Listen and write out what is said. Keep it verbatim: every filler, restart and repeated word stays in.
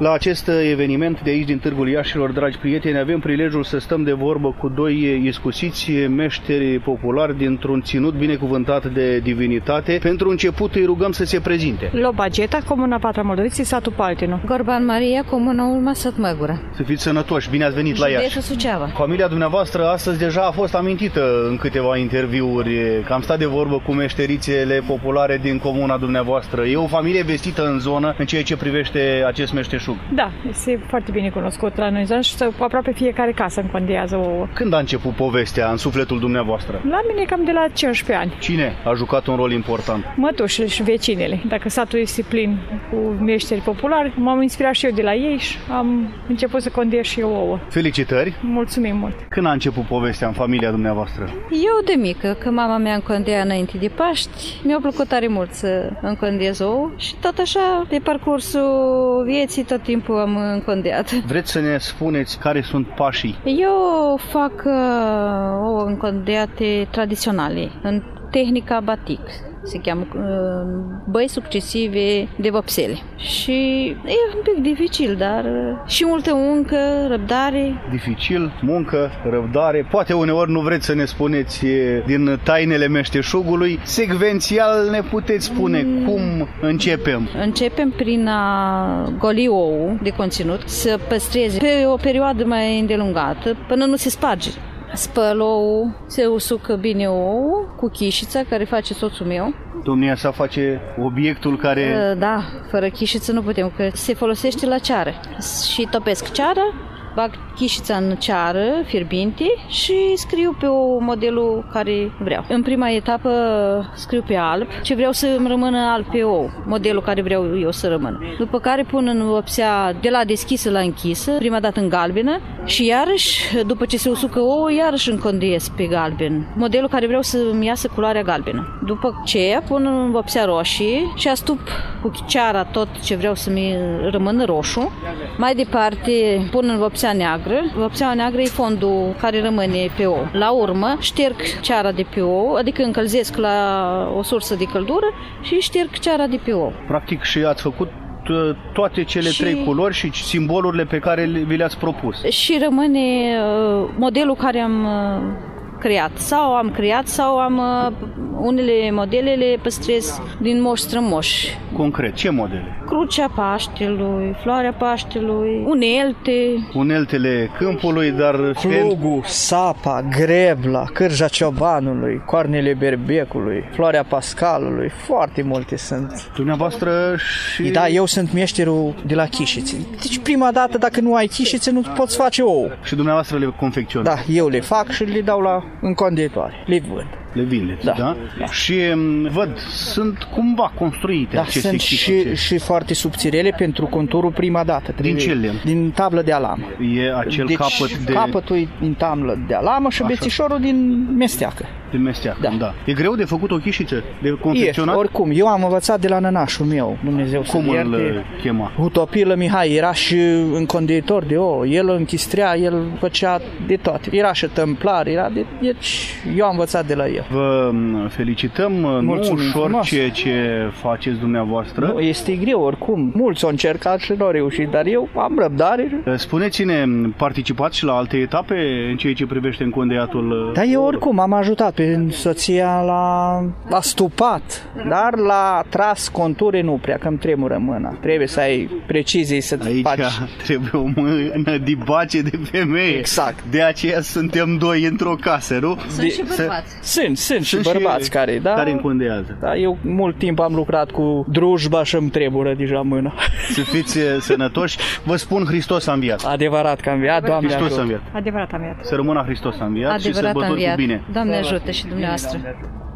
La acest eveniment de aici din Târgul Iașilor, dragi prieteni, avem prilejul să stăm de vorbă cu doi iscusiți meșteri populari dintr-un ținut binecuvântat de divinitate. Pentru început îi rugăm să se prezinte. Lobageta, Comuna Patra Moldoviții, satul Paltinu. Gorban Maria, Comuna Ulma, sat Măgura. Să fiți sănătoși, bine ați venit la Iași. Județul Suceava. Familia dumneavoastră astăzi deja a fost amintită în câteva interviuri, că am stat de vorbă cu meșterițele populare din comuna dumneavoastră. E o familie vestită în zonă în ceea ce privește acest meșteșug. Da, este foarte bine cunoscut la noi în zonă și aproape fiecare casă încondează ouă. Când a început povestea în sufletul dumneavoastră? La mine cam de la cincisprezece ani. Cine a jucat un rol important? Mătușile și vecinele. Dacă satul este plin cu meșteri populari, m-am inspirat și eu de la ei și am început să condez și eu ouă. Felicitări! Mulțumim mult! Când a început povestea în familia dumneavoastră? Eu de mică, că mama mea încondea înainte de Paști, mi-a plăcut tare mult să încondez ouă și tot așa, pe parcursul vieții, tot timpul am încondeat. Vreți să ne spuneți care sunt pașii? Eu fac uh, ouă încondeate tradiționale, în tehnica batic. Se cheamă băi succesive de vopsele. Și e un pic dificil, dar și multă muncă, răbdare. Dificil, muncă, răbdare. Poate uneori nu vreți să ne spuneți din tainele meșteșugului. Secvențial ne puteți spune mm. cum începem? Începem prin a goli ou de conținut, să păstreze pe o perioadă mai îndelungată, până nu se sparge. Spăl ou, se usucă bine ou cu chișița care face soțul meu. Domnia sa face obiectul care... Da, fără chișiță nu putem, că se folosește la ceară. Și topesc ceara, bag chișița în ceară fierbinte și scriu pe o modelul care vreau. În prima etapă scriu pe alb ce vreau să îmi rămână alb pe ou, modelul care vreau eu să rămână. După care pun în vopsea de la deschisă la închisă, prima dată în galbenă și iarăși, după ce se usucă ouă, iarăși încondeiesc pe galben, modelul care vreau să îmi iasă culoarea galbenă. După ce pun în vopsea roșie și astup cu ceara tot ce vreau să-mi rămână roșu. Mai departe pun în vopsea neagră. Vopseaua neagră e fondul care rămâne pe ou. La urmă șterg ceara de pe ou, adică încălzesc la o sursă de căldură și șterg ceara de pe ou. Practic și ați făcut toate cele și... trei culori și simbolurile pe care vi le-ați propus. Și rămâne uh, modelul care am uh, creat. Sau am creat sau am uh, unele modele le păstrez din moș strămoși. Concret, ce modele? Crucea Paștelui, floarea Paștelui, unelte. Uneltele câmpului, dar... Clugul, sapa, grebla, cârja ciobanului, coarnele berbecului, floarea pascalului, foarte multe sunt. Dumneavoastră și... Da, eu sunt meșterul de la chișițe. Deci prima dată, dacă nu ai chișițe, nu poți face ouă. Și dumneavoastră le confecționați? Da, eu le fac și le dau la înconditoare, le vând. Le vindeți, da? da? da. Și văd, sunt cumva construite da, aceste sunt și, și foarte subțirele pentru conturul prima dată. Din ce lemn? Din tablă de alamă. E acel deci, capăt de... capătul e din tablă de alamă și așa. Bețișorul din mesteacă. Din mesteacă, da. da. E greu de făcut o chișiță? De confecționat? E, oricum. Eu am învățat de la nănașul meu, Dumnezeu să Cum îl chema? Utopilă Mihai, era și încondeitor de ouă. El închistrea, el făcea de toate. Era și tâmplar, era de... Deci, eu am învățat de la el. Vă felicităm, Mulțumim nu ușor frumos. Ceea ce faceți dumneavoastră. Nu, este greu oricum. Mulți au încercat și nu au reușit, dar eu am răbdare. Spuneți-ne, participați și la alte etape în ceea ce privește încondeiatul? Da, eu oricum am ajutat pe soția la, la stupat, dar la tras conture nu prea, că îmi tremură mâna. Trebuie să ai precizie să-ți Aici faci. trebuie o mână dibace de femeie. Exact. De aceea suntem doi într-o casă, nu? Sunt de, și bărbați. Sunt, sunt. Și bărbați care, da, care încondează. Da, eu mult timp am lucrat cu drujba și îmi tremură deja mâna. Să fiți sănătoși. Vă spun, Hristos a înviat. Adevărat că a înviat, Doamne Hristos ajută. a înviat. Adevărat a înviat. Să rămână Hristos a înviat. Adevărat și să a înviat. cu bine. Doamne ajută și dumneavoastră.